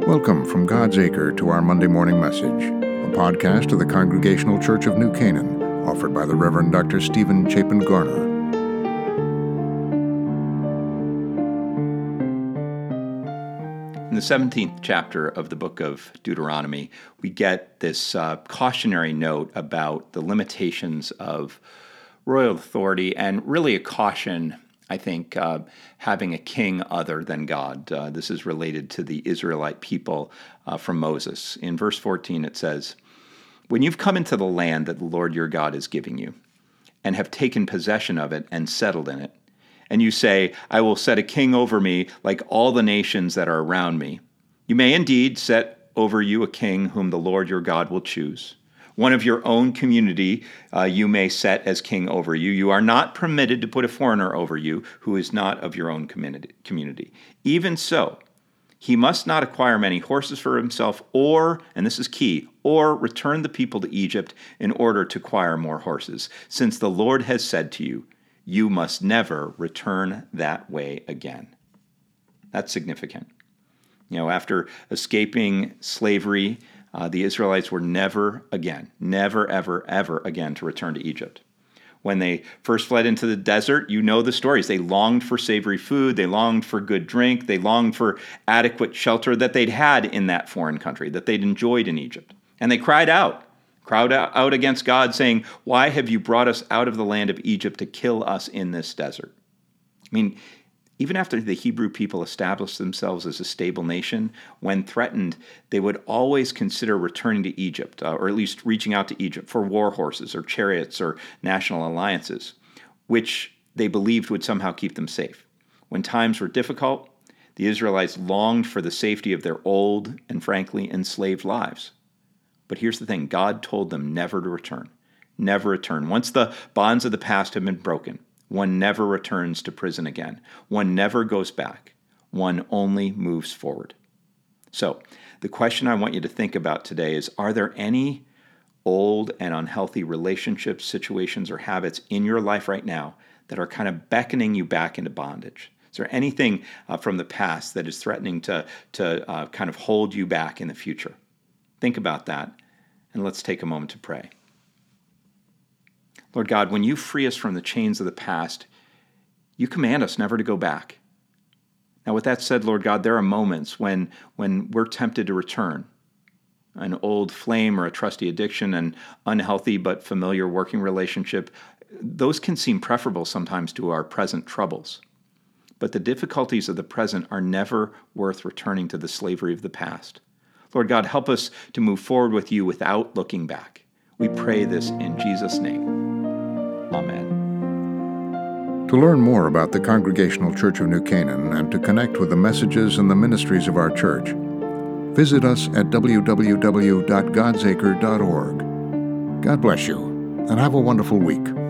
Welcome from God's Acre to our Monday morning message, a podcast of the Congregational Church of New Canaan, offered by the Reverend Dr. Stephen Chapin Garner. In the 17th chapter of the book of Deuteronomy, we get this cautionary note about the limitations of royal authority and really a caution, I think, having a king other than God. This is related to the Israelite people from Moses. In verse 14 it says, "When you've come into the land that the Lord your God is giving you, and have taken possession of it and settled in it, and you say, 'I will set a king over me like all the nations that are around me,' you may indeed set over you a king whom the Lord your God will choose. One of your own community you may set as king over you. You are not permitted to put a foreigner over you who is not of your own community. Even so, he must not acquire many horses for himself or, and this is key, or return the people to Egypt in order to acquire more horses, since the Lord has said to you, you must never return that way again." That's significant. After escaping slavery, the Israelites were never, ever again to return to Egypt. When they first fled into the desert, you know the stories. They longed for savory food, they longed for good drink, they longed for adequate shelter that they'd had in that foreign country, that they'd enjoyed in Egypt. And they cried out against God, saying, "Why have you brought us out of the land of Egypt to kill us in this desert?" Even after the Hebrew people established themselves as a stable nation, when threatened, they would always consider returning to Egypt, or at least reaching out to Egypt for war horses or chariots or national alliances, which they believed would somehow keep them safe. When times were difficult, the Israelites longed for the safety of their old and frankly enslaved lives. But here's the thing, God told them never to return. Never return. Once the bonds of the past have been broken, one never returns to prison again. One never goes back. One only moves forward. So, the question I want you to think about today is, are there any old and unhealthy relationships, situations, or habits in your life right now that are kind of beckoning you back into bondage? Is there anything from the past that is threatening to kind of hold you back in the future? Think about that, and let's take a moment to pray. Lord God, when you free us from the chains of the past, you command us never to go back. Now, with that said, Lord God, there are moments when we're tempted to return. An old flame or a trusty addiction, an unhealthy but familiar working relationship, those can seem preferable sometimes to our present troubles. But the difficulties of the present are never worth returning to the slavery of the past. Lord God, help us to move forward with you without looking back. We pray this in Jesus' name. Amen. To learn more about the Congregational Church of New Canaan and to connect with the messages and the ministries of our church, visit us at www.godsacre.org. God bless you, and have a wonderful week.